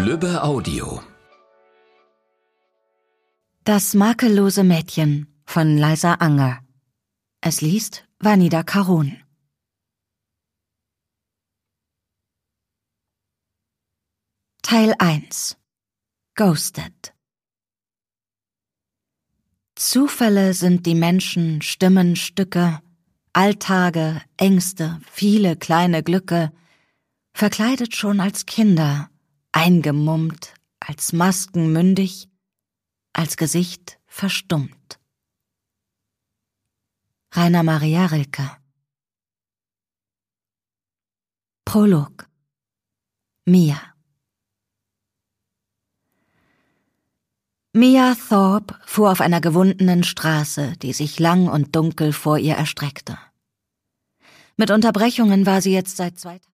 Lübbe Audio. Das makellose Mädchen von Liza Anger. Es liest Vanida Karun. Teil 1. Ghosted. Zufälle sind die Menschen, Stimmen, Stücke, Alltage, Ängste, viele kleine Glücke, verkleidet schon als Kinder, eingemummt, als Masken mündig, als Gesicht verstummt. Rainer Maria Rilke. Prolog. Mia. Mia Thorpe fuhr auf einer gewundenen Straße, die sich lang und dunkel vor ihr erstreckte. Mit Unterbrechungen war sie jetzt seit 2 Tagen